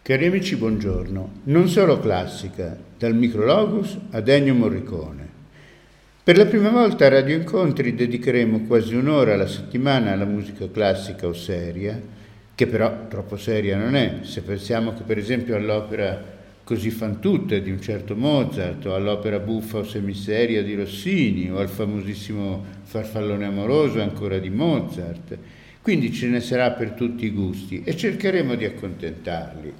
Cari amici, buongiorno. Non solo classica, dal Micrologus ad Ennio Morricone. Per la prima volta a Radio Incontri dedicheremo quasi un'ora alla settimana alla musica classica o seria, che però troppo seria non è, se pensiamo che per esempio all'opera Così fan tutte di un certo Mozart, o all'opera buffa o semiseria di Rossini, o al famosissimo Farfallone amoroso ancora di Mozart. Quindi ce ne sarà per tutti i gusti e cercheremo di accontentarli,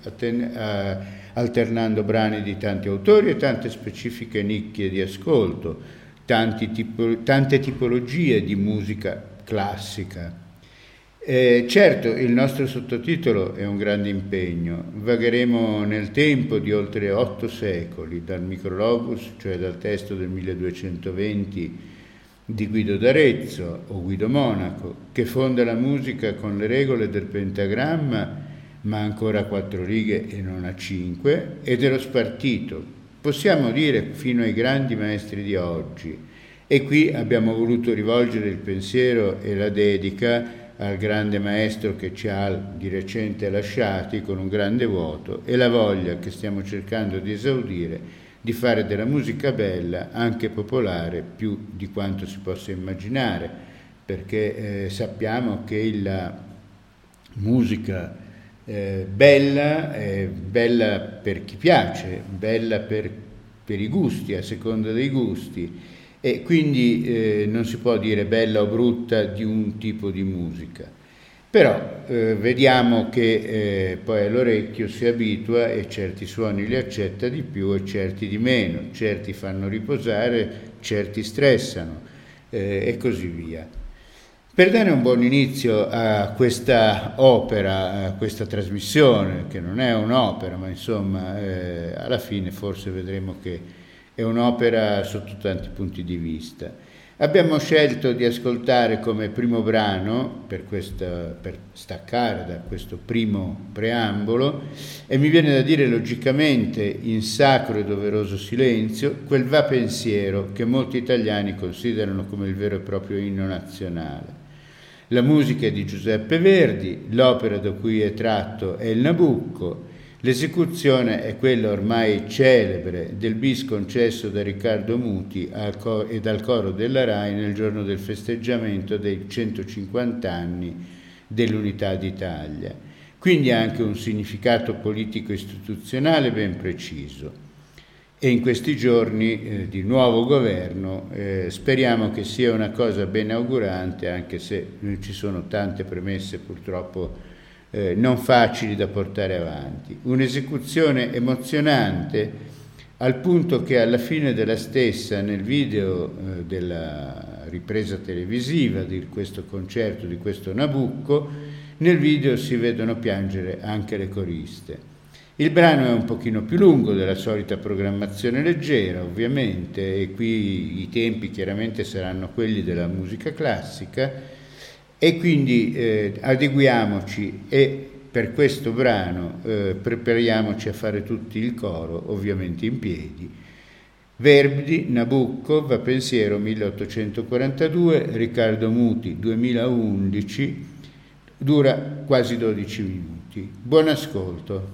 alternando brani di tanti autori e tante specifiche nicchie di ascolto, tante tipologie di musica classica. Certo, il nostro sottotitolo è un grande impegno. Vagheremo nel tempo di oltre 8 secoli, dal Micrologus, cioè dal testo del 1220 di Guido d'Arezzo o Guido Monaco, che fonda la musica con le regole del pentagramma, ma ancora a 4 righe e non a 5, e dello spartito, possiamo dire fino ai grandi maestri di oggi. E qui abbiamo voluto rivolgere il pensiero e la dedica al grande maestro che ci ha di recente lasciati con un grande vuoto e la voglia che stiamo cercando di esaudire di fare della musica bella, anche popolare, più di quanto si possa immaginare, perché sappiamo che la musica bella è bella per chi piace, bella per i gusti, a seconda dei gusti, e quindi non si può dire bella o brutta di un tipo di musica. Però vediamo che poi all'orecchio si abitua e certi suoni li accetta di più e certi di meno, certi fanno riposare, certi stressano e così via. Per dare un buon inizio a questa opera, a questa trasmissione, che non è un'opera, ma insomma alla fine forse vedremo che è un'opera sotto tanti punti di vista. Abbiamo scelto di ascoltare come primo brano, per staccare da questo primo preambolo, e mi viene da dire logicamente in sacro e doveroso silenzio, quel Va Pensiero che molti italiani considerano come il vero e proprio inno nazionale. La musica è di Giuseppe Verdi, l'opera da cui è tratto è il Nabucco. L'esecuzione è quella ormai celebre del bis concesso da Riccardo Muti e dal coro della RAI nel giorno del festeggiamento dei 150 anni dell'Unità d'Italia. Quindi ha anche un significato politico-istituzionale ben preciso. E in questi giorni di nuovo governo speriamo che sia una cosa ben augurante, anche se ci sono tante premesse purtroppo non facili da portare avanti. Un'esecuzione emozionante al punto che alla fine della stessa, nel video della ripresa televisiva di questo concerto, di questo Nabucco, nel video si vedono piangere anche le coriste. Il brano è un pochino più lungo della solita programmazione leggera, ovviamente, e qui i tempi chiaramente saranno quelli della musica classica, e quindi adeguiamoci e per questo brano prepariamoci a fare tutti il coro, ovviamente in piedi. Verdi, Nabucco, Va Pensiero 1842, Riccardo Muti 2011, dura quasi 12 minuti. Buon ascolto.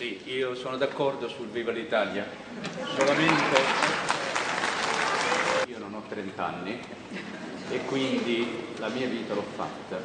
Sì, io sono d'accordo sul Viva l'Italia, solamente io non ho 30 anni e quindi la mia vita l'ho fatta,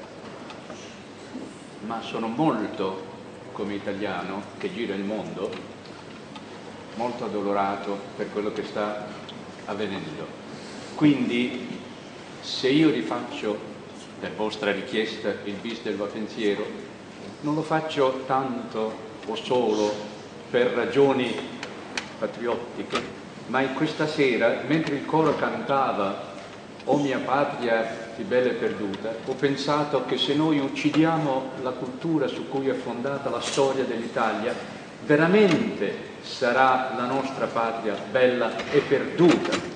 ma sono molto, come italiano che gira il mondo, molto addolorato per quello che sta avvenendo. Quindi se io rifaccio, per vostra richiesta, il bis del Va Pensiero, non lo faccio tanto o solo per ragioni patriottiche, ma in questa sera, mentre il coro cantava "O mia patria più bella e perduta", ho pensato che se noi uccidiamo la cultura su cui è fondata la storia dell'Italia, veramente sarà la nostra patria bella e perduta.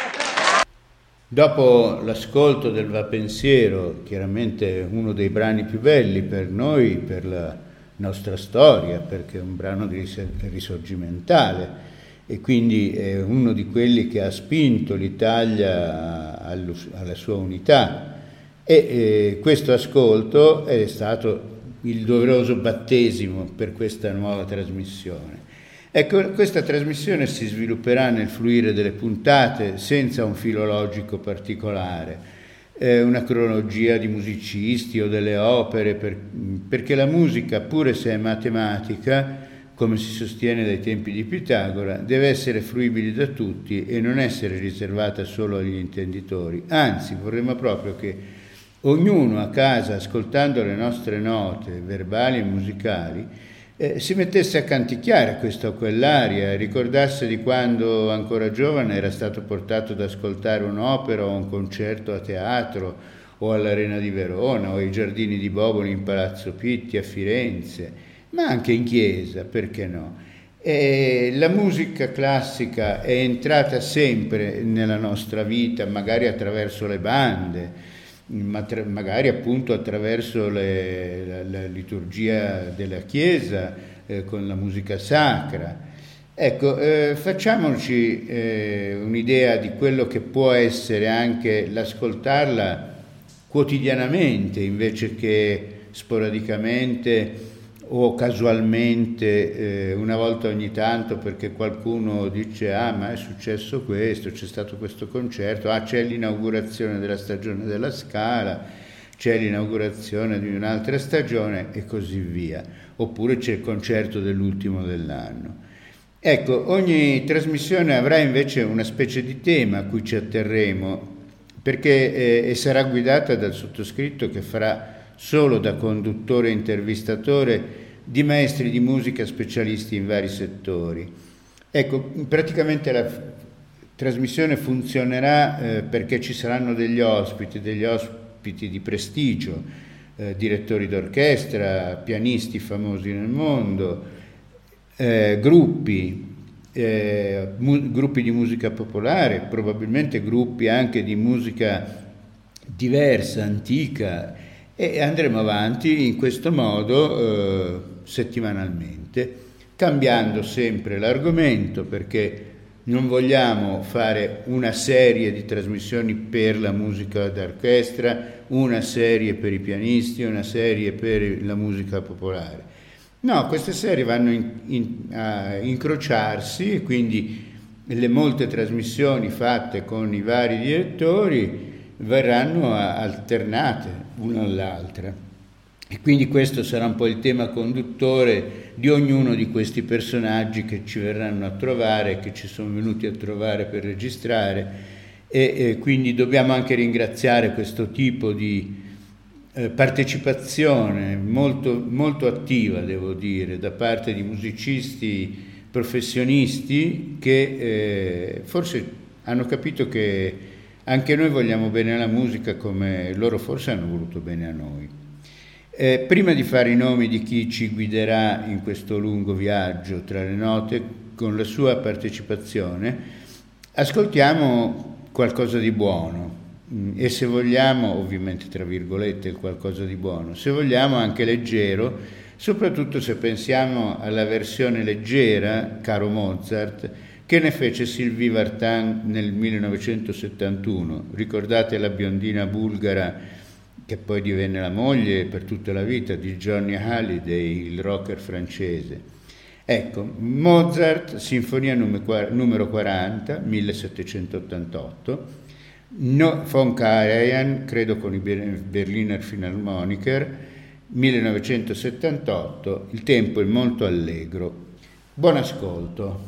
Dopo l'ascolto del Va Pensiero, chiaramente uno dei brani più belli per noi, per la nostra storia, perché è un brano risorgimentale e quindi è uno di quelli che ha spinto l'Italia alla sua unità, e questo ascolto è stato il doveroso battesimo per questa nuova trasmissione. Ecco, questa trasmissione si svilupperà nel fluire delle puntate senza un filo logico particolare, una cronologia di musicisti o delle opere, perché la musica, pure se è matematica, come si sostiene dai tempi di Pitagora, deve essere fruibile da tutti e non essere riservata solo agli intenditori. Anzi, vorremmo proprio che ognuno a casa, ascoltando le nostre note verbali e musicali, si mettesse a canticchiare questa o quell'aria, ricordasse di quando ancora giovane era stato portato ad ascoltare un'opera o un concerto a teatro o all'Arena di Verona o ai Giardini di Boboli in Palazzo Pitti a Firenze, ma anche in chiesa, perché no? La musica classica è entrata sempre nella nostra vita, magari attraverso le bande, magari appunto attraverso la liturgia della Chiesa, con la musica sacra. Ecco, facciamoci un'idea di quello che può essere anche l'ascoltarla quotidianamente invece che sporadicamente o casualmente, una volta ogni tanto, perché qualcuno dice ma è successo questo, c'è stato questo concerto, c'è l'inaugurazione della stagione della Scala, c'è l'inaugurazione di un'altra stagione e così via, oppure c'è il concerto dell'ultimo dell'anno. Ecco, ogni trasmissione avrà invece una specie di tema a cui ci atterremo, perché e sarà guidata dal sottoscritto, che farà solo da conduttore e intervistatore di maestri di musica specialisti in vari settori. Ecco, praticamente la trasmissione funzionerà perché ci saranno degli ospiti di prestigio, direttori d'orchestra, pianisti famosi nel mondo, gruppi di musica popolare, probabilmente gruppi anche di musica diversa, antica, e andremo avanti in questo modo settimanalmente, cambiando sempre l'argomento, perché non vogliamo fare una serie di trasmissioni per la musica d'orchestra, una serie per i pianisti, una serie per la musica popolare. No, queste serie vanno a incrociarsi, e quindi le molte trasmissioni fatte con i vari direttori verranno alternate una all'altra, e quindi questo sarà un po' il tema conduttore di ognuno di questi personaggi che ci verranno a trovare, che ci sono venuti a trovare per registrare, e quindi dobbiamo anche ringraziare questo tipo di partecipazione molto, molto attiva, devo dire, da parte di musicisti professionisti che forse hanno capito che anche noi vogliamo bene alla musica come loro forse hanno voluto bene a noi. Prima di fare i nomi di chi ci guiderà in questo lungo viaggio tra le note con la sua partecipazione, ascoltiamo qualcosa di buono, e se vogliamo, ovviamente tra virgolette, qualcosa di buono, se vogliamo anche leggero, soprattutto se pensiamo alla versione leggera, caro Mozart, che ne fece Sylvie Vartan nel 1971. Ricordate la biondina bulgara che poi divenne la moglie per tutta la vita di Johnny Hallyday, il rocker francese. Ecco, Mozart, Sinfonia numero 40, 1788, von Karajan, credo con i Berliner Philharmoniker, 1978, il tempo è molto allegro. Buon ascolto.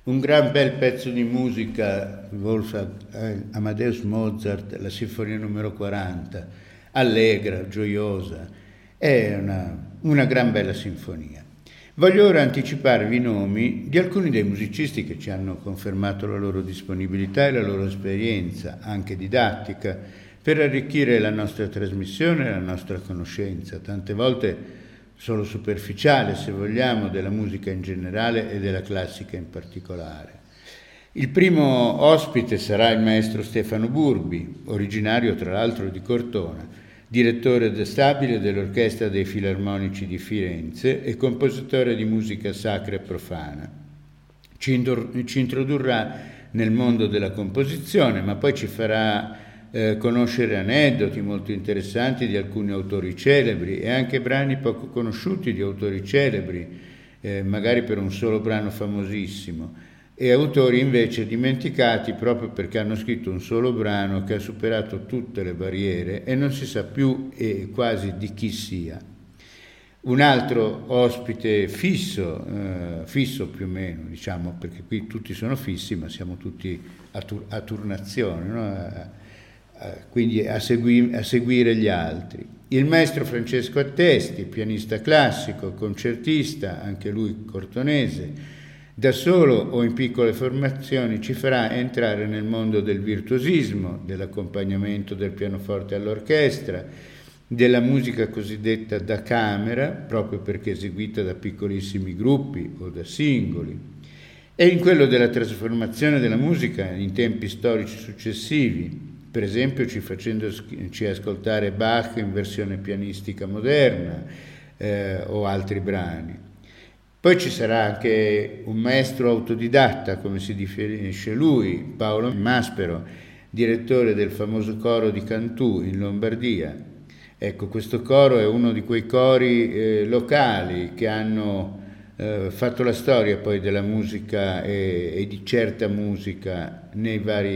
Un gran bel pezzo di musica, Amadeus Mozart, la Sinfonia numero 40, allegra, gioiosa, è una gran bella sinfonia. Voglio ora anticiparvi i nomi di alcuni dei musicisti che ci hanno confermato la loro disponibilità e la loro esperienza, anche didattica, per arricchire la nostra trasmissione e la nostra conoscenza, tante volte solo superficiale, se vogliamo, della musica in generale e della classica in particolare. Il primo ospite sarà il maestro Stefano Burbi, originario tra l'altro di Cortona, direttore stabile dell'Orchestra dei Filarmonici di Firenze e compositore di musica sacra e profana. Ci introdurrà nel mondo della composizione, ma poi ci farà conoscere aneddoti molto interessanti di alcuni autori celebri e anche brani poco conosciuti di autori celebri, magari per un solo brano famosissimo, e autori invece dimenticati proprio perché hanno scritto un solo brano che ha superato tutte le barriere e non si sa più quasi di chi sia. Un altro ospite fisso più o meno, diciamo, perché qui tutti sono fissi, ma siamo tutti a turnazione, no? Quindi a seguire gli altri. Il maestro Francesco Attesti, pianista classico, concertista, anche lui cortonese, da solo o in piccole formazioni ci farà entrare nel mondo del virtuosismo, dell'accompagnamento del pianoforte all'orchestra, della musica cosiddetta da camera, proprio perché eseguita da piccolissimi gruppi o da singoli, e in quello della trasformazione della musica in tempi storici successivi, per esempio facendoci ascoltare Bach in versione pianistica moderna o altri brani. Poi ci sarà anche un maestro autodidatta, come si definisce lui, Paolo Maspero, direttore del famoso coro di Cantù in Lombardia. Ecco, questo coro è uno di quei cori locali che hanno fatto la storia poi della musica e di certa musica nelle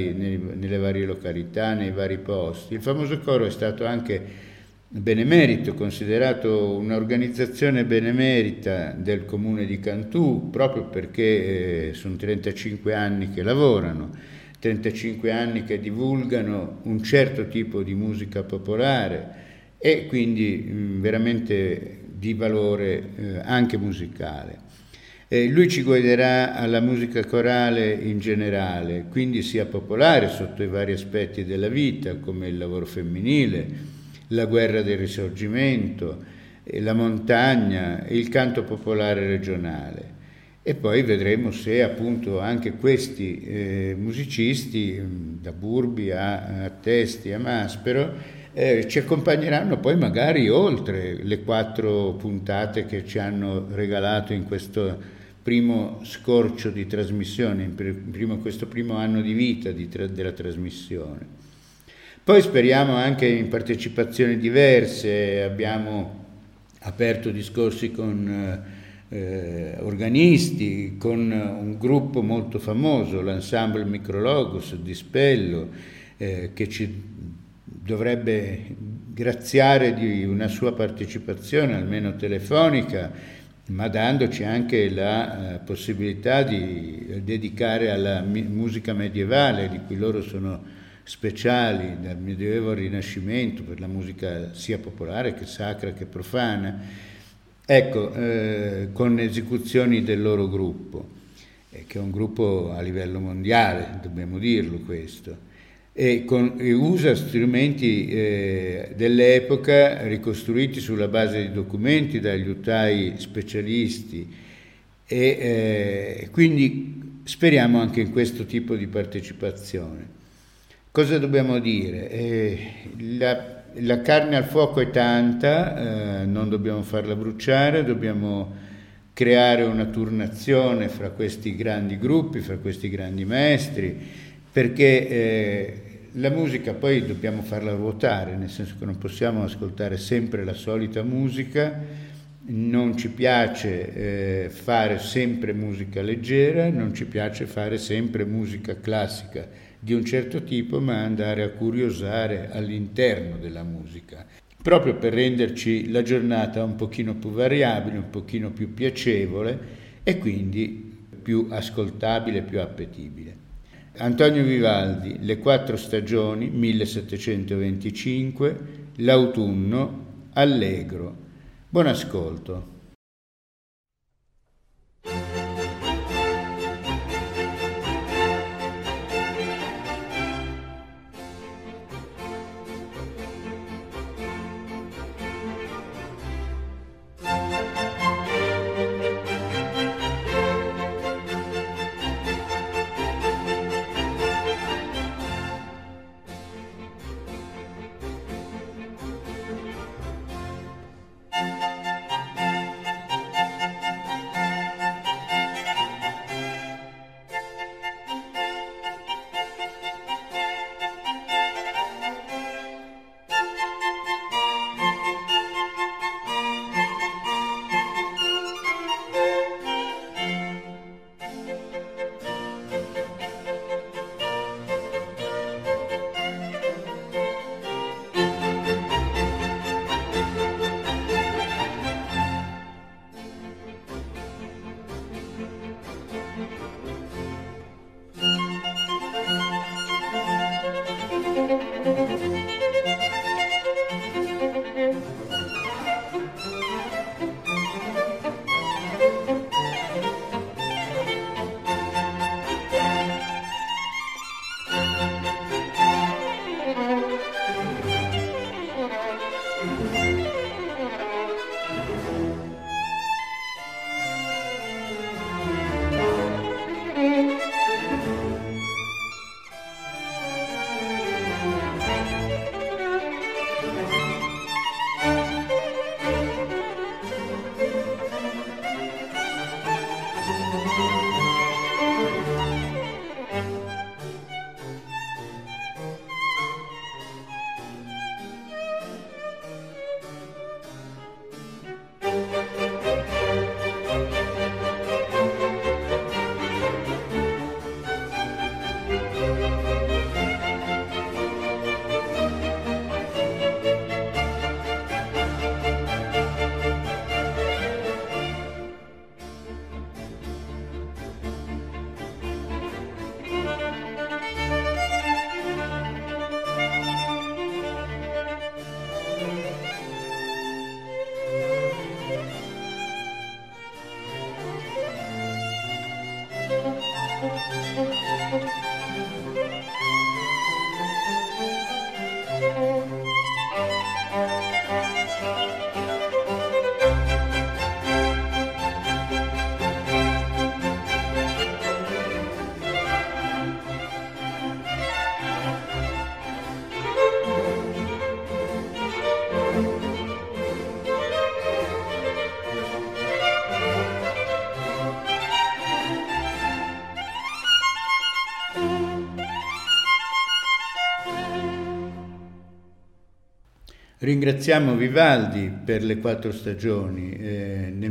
varie località, nei vari posti. Il famoso coro è stato anche benemerito, considerato un'organizzazione benemerita del comune di Cantù, proprio perché sono 35 anni che lavorano, 35 anni che divulgano un certo tipo di musica popolare e quindi veramente di valore anche musicale. Lui ci guiderà alla musica corale in generale, quindi sia popolare sotto i vari aspetti della vita, come il lavoro femminile, la guerra del risorgimento, la montagna e il canto popolare regionale. E poi vedremo se appunto anche questi musicisti, da Burbi a Attesti a Maspero, ci accompagneranno poi magari oltre le 4 puntate che ci hanno regalato in questo primo scorcio di trasmissione, in questo primo anno di vita della trasmissione. Poi speriamo anche in partecipazioni diverse, abbiamo aperto discorsi con organisti, con un gruppo molto famoso, l'Ensemble Micrologos di Spello, che ci dovrebbe graziare di una sua partecipazione, almeno telefonica, ma dandoci anche la possibilità di dedicare alla musica medievale, di cui loro sono speciali, dal Medioevo al Rinascimento, per la musica sia popolare che sacra che profana, ecco, con esecuzioni del loro gruppo, che è un gruppo a livello mondiale, dobbiamo dirlo questo. E usa strumenti dell'epoca ricostruiti sulla base di documenti dagli liutai specialisti e quindi speriamo anche in questo tipo di partecipazione. Cosa dobbiamo dire? La carne al fuoco è tanta, non dobbiamo farla bruciare, dobbiamo creare una turnazione fra questi grandi gruppi, fra questi grandi maestri, perché la musica poi dobbiamo farla ruotare, nel senso che non possiamo ascoltare sempre la solita musica, non ci piace fare sempre musica leggera, non ci piace fare sempre musica classica di un certo tipo, ma andare a curiosare all'interno della musica, proprio per renderci la giornata un pochino più variabile, un pochino più piacevole e quindi più ascoltabile, più appetibile. Antonio Vivaldi, Le quattro stagioni, 1725, L'autunno, Allegro. Buon ascolto. Ringraziamo Vivaldi per Le quattro stagioni. Nel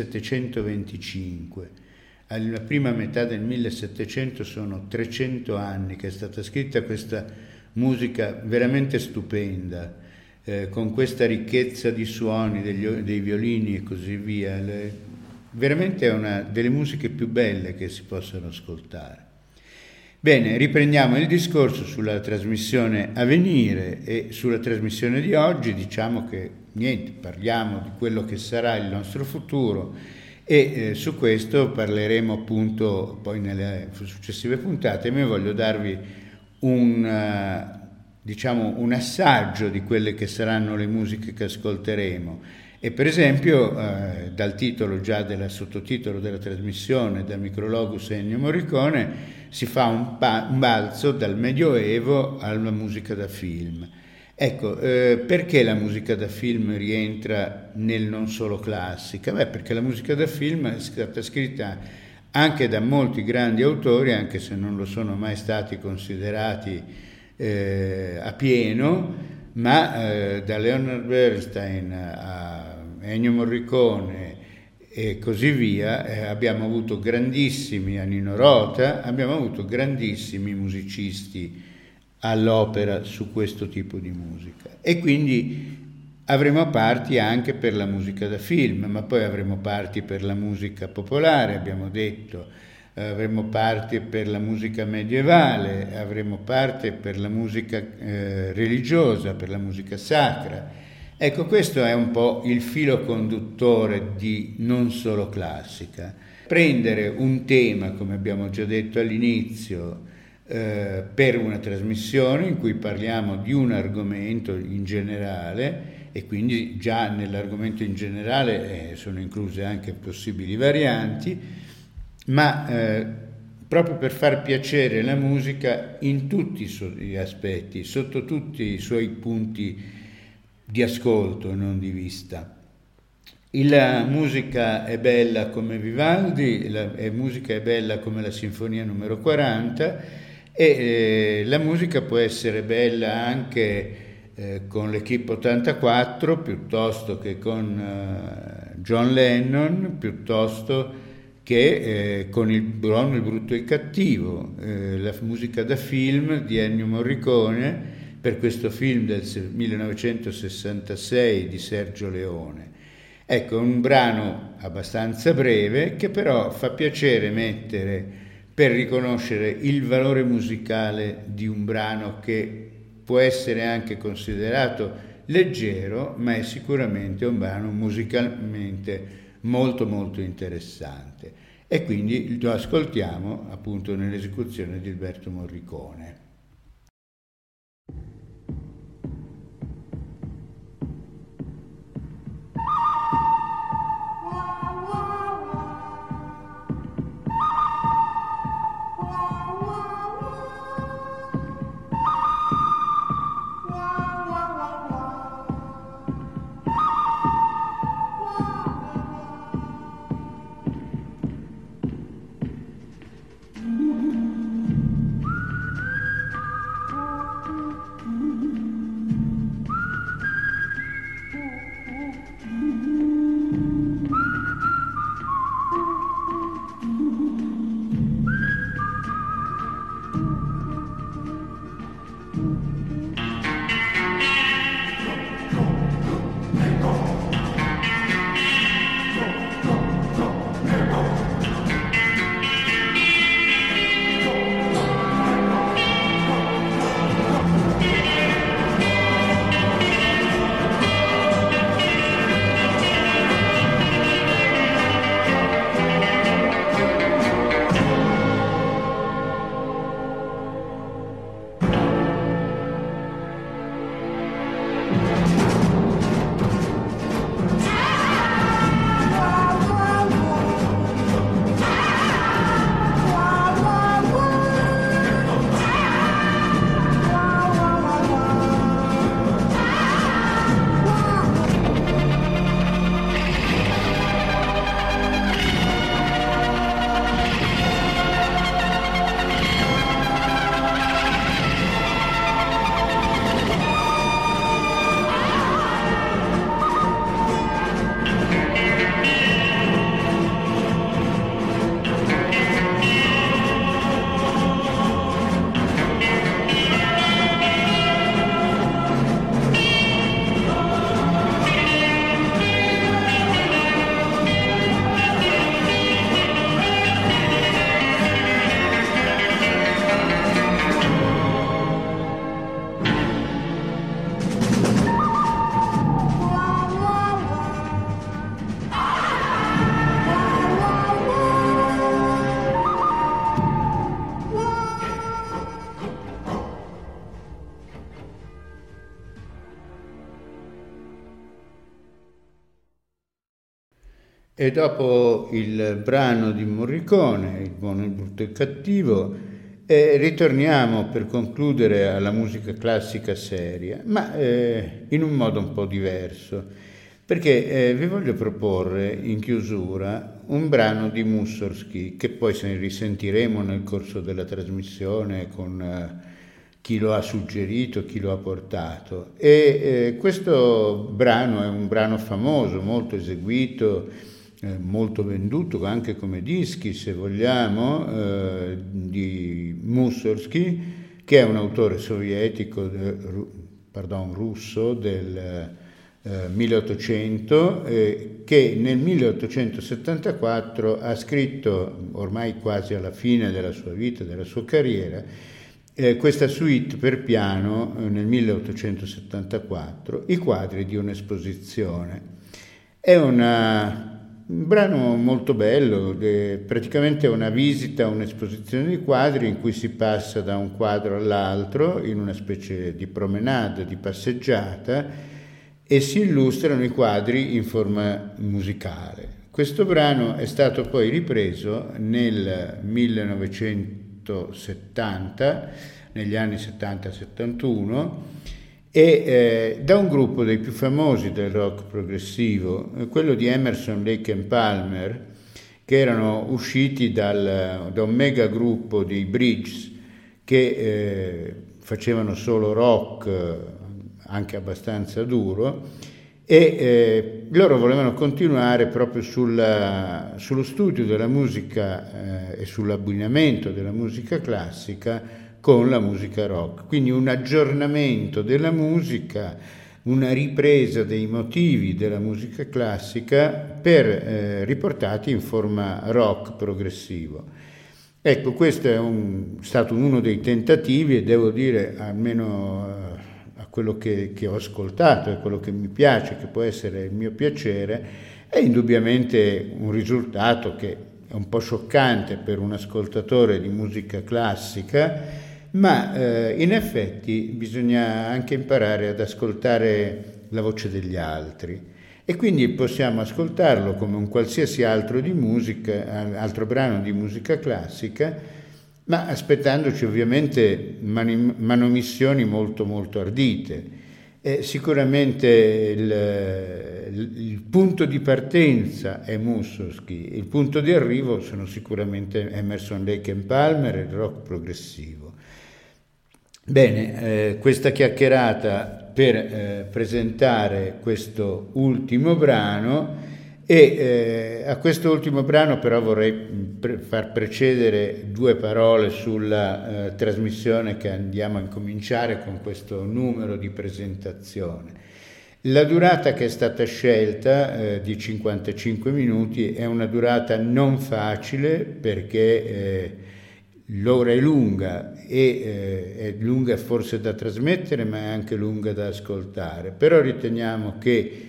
1725, alla prima metà del 1700, sono 300 anni che è stata scritta questa musica veramente stupenda, con questa ricchezza di suoni dei violini e così via. Veramente è una delle musiche più belle che si possano ascoltare. Bene, riprendiamo il discorso sulla trasmissione a venire e sulla trasmissione di oggi. Diciamo che parliamo di quello che sarà il nostro futuro e su questo parleremo appunto poi nelle successive puntate. Ma voglio darvi un assaggio di quelle che saranno le musiche che ascolteremo. E per esempio dal titolo già del sottotitolo della trasmissione, da Micrologus Ennio Morricone, si fa un balzo dal Medioevo alla musica da film. Ecco, perché la musica da film rientra nel non solo classica? Perché la musica da film è stata scritta anche da molti grandi autori, anche se non lo sono mai stati considerati a pieno, ma da Leonard Bernstein a Ennio Morricone e così via, abbiamo avuto grandissimi, a Nino Rota, abbiamo avuto grandissimi musicisti all'opera su questo tipo di musica. E quindi avremo parti anche per la musica da film, ma poi avremo parti per la musica popolare, abbiamo detto, avremo parte per la musica medievale, avremo parte per la musica religiosa, per la musica sacra. Ecco, questo è un po' il filo conduttore di Non Solo Classica. Prendere un tema, come abbiamo già detto all'inizio, per una trasmissione in cui parliamo di un argomento in generale, e quindi già nell'argomento in generale sono incluse anche possibili varianti, ma proprio per far piacere la musica in tutti i suoi aspetti, sotto tutti i suoi punti di ascolto, non di vista. La musica è bella come Vivaldi, la musica è bella come la Sinfonia numero 40, e la musica può essere bella anche con l'Equipe 84 piuttosto che con John Lennon, piuttosto che con il Buono, il Brutto e il Cattivo, la musica da film di Ennio Morricone per questo film del 1966 di Sergio Leone. Ecco, un brano abbastanza breve che però fa piacere mettere per riconoscere il valore musicale di un brano che può essere anche considerato leggero, ma è sicuramente un brano musicalmente molto molto interessante. E quindi lo ascoltiamo appunto nell'esecuzione di Alberto Morricone. E dopo il brano di Morricone, Il Buono, il Brutto e il Cattivo, ritorniamo per concludere alla musica classica seria, ma in un modo un po' diverso, perché vi voglio proporre in chiusura un brano di Mussorgsky, che poi se ne risentiremo nel corso della trasmissione con chi lo ha suggerito, chi lo ha portato. E questo brano è un brano famoso, molto eseguito, molto venduto anche come dischi, se vogliamo, di Mussorgsky, che è un autore sovietico, russo del 1800, che nel 1874 ha scritto, ormai quasi alla fine della sua vita, della sua carriera, questa suite per piano nel 1874, I quadri di un'esposizione. È un brano molto bello, praticamente è una visita a un'esposizione di quadri in cui si passa da un quadro all'altro in una specie di promenade, di passeggiata, e si illustrano i quadri in forma musicale. Questo brano è stato poi ripreso nel 1970, negli anni 70-71, e da un gruppo dei più famosi del rock progressivo, quello di Emerson, Lake and Palmer, che erano usciti da un mega gruppo dei Bridges che facevano solo rock, anche abbastanza duro, e loro volevano continuare proprio sullo studio della musica e sull'abbinamento della musica classica con la musica rock. Quindi un aggiornamento della musica, una ripresa dei motivi della musica classica per riportati in forma rock progressivo. Ecco, questo è stato uno dei tentativi, e devo dire, almeno quello che ho ascoltato e quello che mi piace, che può essere il mio piacere, è indubbiamente un risultato che è un po' scioccante per un ascoltatore di musica classica, ma in effetti bisogna anche imparare ad ascoltare la voce degli altri, e quindi possiamo ascoltarlo come un qualsiasi altro brano di musica classica, ma aspettandoci ovviamente manomissioni molto molto ardite. Sicuramente il punto di partenza è Mussorgsky, il punto di arrivo sono sicuramente Emerson, Lake and Palmer e il rock progressivo. Bene, questa chiacchierata per presentare questo ultimo brano. E a questo ultimo brano però vorrei far precedere due parole sulla trasmissione che andiamo a incominciare con questo numero di presentazione. La durata che è stata scelta di 55 minuti è una durata non facile, perché l'ora è lunga, e è lunga forse da trasmettere, ma è anche lunga da ascoltare. Però riteniamo che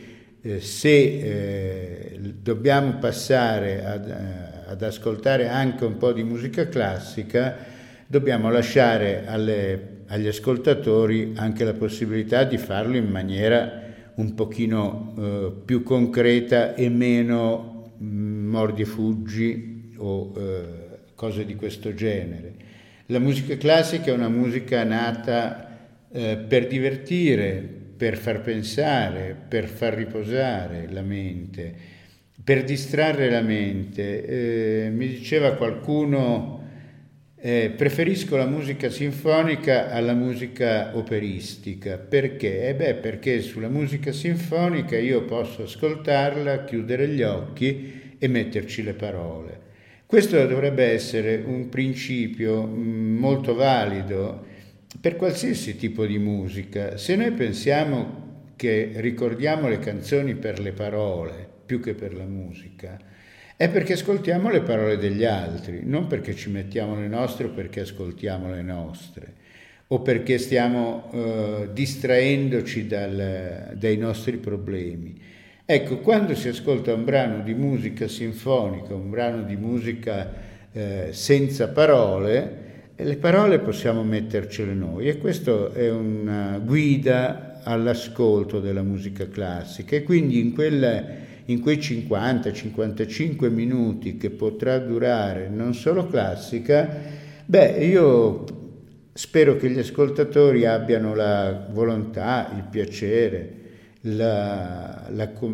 se dobbiamo passare ad ascoltare anche un po' di musica classica, dobbiamo lasciare agli ascoltatori anche la possibilità di farlo in maniera un pochino più concreta e meno mordi e fuggi o cose di questo genere. La musica classica è una musica nata per divertire, per far pensare, per far riposare la mente, per distrarre la mente. Mi diceva qualcuno, preferisco la musica sinfonica alla musica operistica. Perché? Perché sulla musica sinfonica io posso ascoltarla, chiudere gli occhi e metterci le parole. Questo dovrebbe essere un principio molto valido per qualsiasi tipo di musica. Se noi pensiamo che ricordiamo le canzoni per le parole più che per la musica, è perché ascoltiamo le parole degli altri, non perché ci mettiamo le nostre o perché ascoltiamo le nostre, o perché stiamo distraendoci dai nostri problemi. Ecco, quando si ascolta un brano di musica sinfonica, un brano di musica senza parole, le parole possiamo mettercele noi, e questo è una guida all'ascolto della musica classica. E quindi in quei 50-55 minuti che potrà durare non solo classica, io spero che gli ascoltatori abbiano la volontà, il piacere, la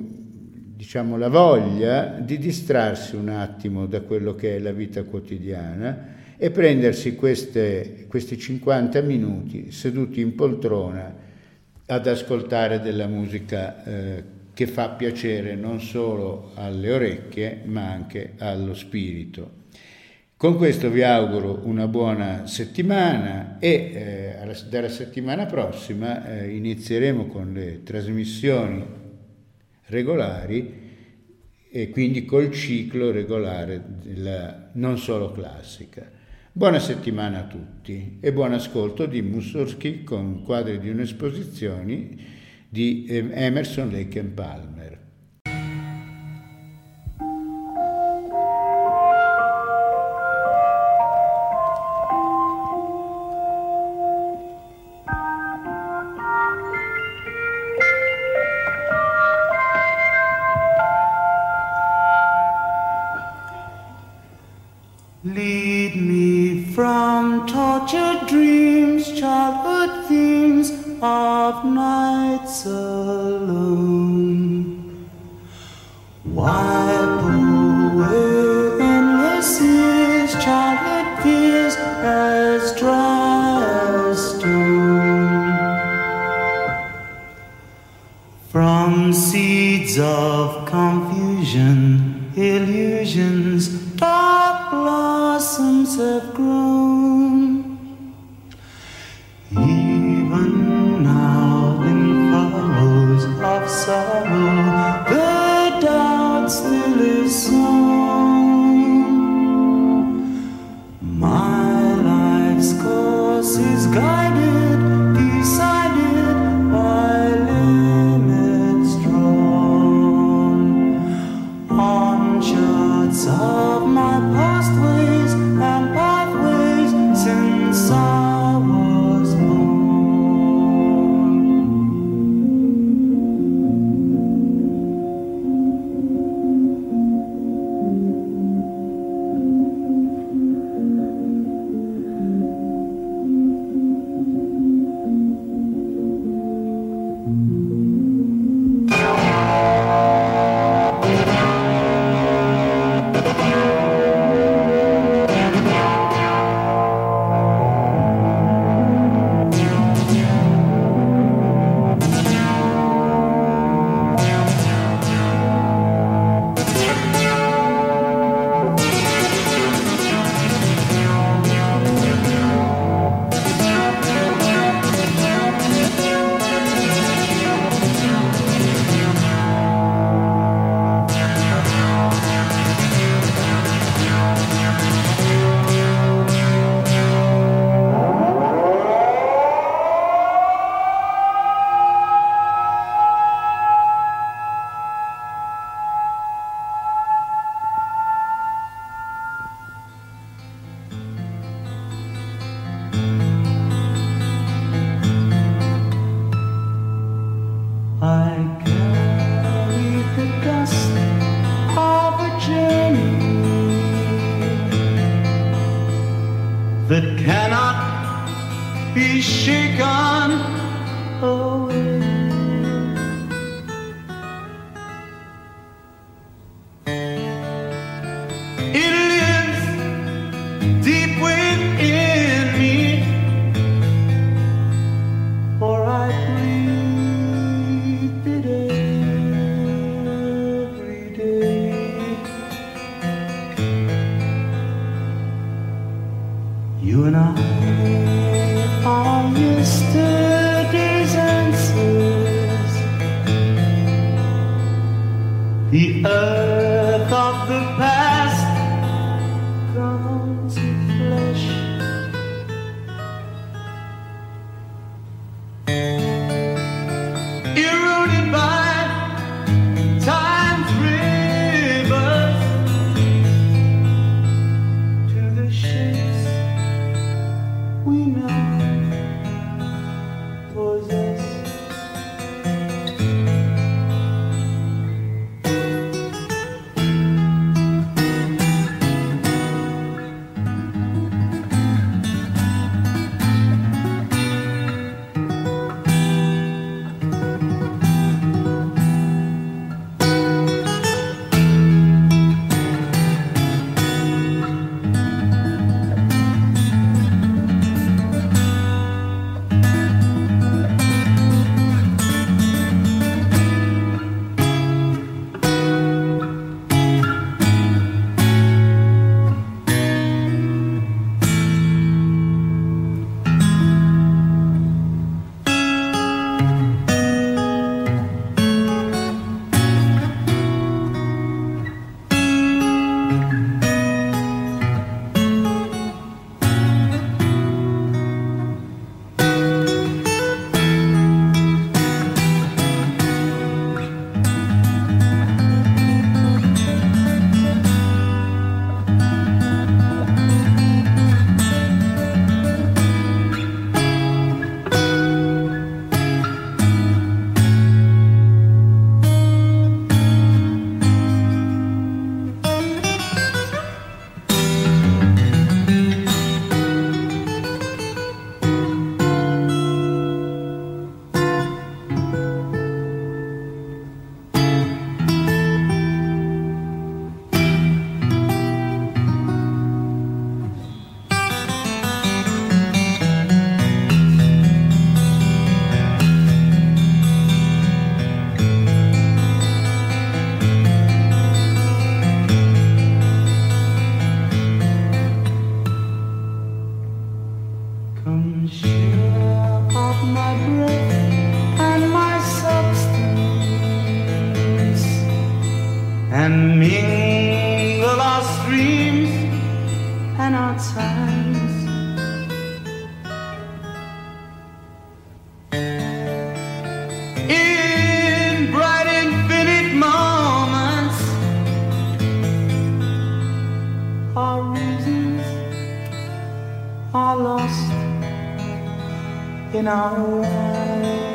voglia di distrarsi un attimo da quello che è la vita quotidiana e prendersi questi 50 minuti seduti in poltrona ad ascoltare della musica che fa piacere non solo alle orecchie ma anche allo spirito. Con questo vi auguro una buona settimana e dalla settimana prossima inizieremo con le trasmissioni regolari e quindi col ciclo regolare non solo classica. Buona settimana a tutti e buon ascolto di Mussorgsky con quadri di un'esposizione di Emerson, Lake and Palmer. Lead me from tortured dreams, childhood themes of nights alone. Wipe away endless years, childhood fears as dry as stone. From seeds of confusion, illusions, dark blossoms have grown. Even now in furrows of sorrow, the doubt still is sown. My life's course is guided, decided by limits drawn on charts of my past ways and pathways since I was born. I carry the dust of a journey that cannot be shaken away. It lives deep within me, for I breathe it every day. You and I are yesterday's answers, the earth of the past come to flesh. Eroded by time's rivers to the shapes we and our times. In bright infinite moments, our reasons are lost in our lives.